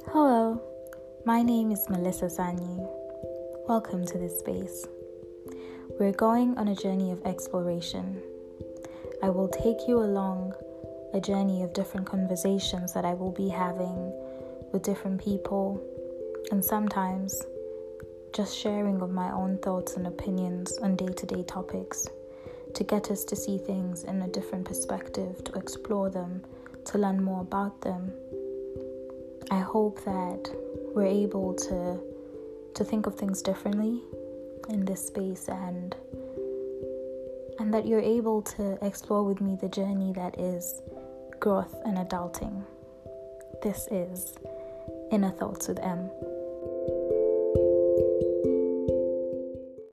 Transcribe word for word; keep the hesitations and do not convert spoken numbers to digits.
Hello, my name is Melissa Sanyu. Welcome to this space. We're going on a journey of exploration. I will take you along a journey of different conversations that I will be having with different people, and sometimes just sharing of my own thoughts and opinions on day-to-day topics to get us to see things in a different perspective, to explore them, to learn more about them. I hope that we're able to to think of things differently in this space and and that you're able to explore with me the journey that is growth and adulting. This is Inner Thoughts with M.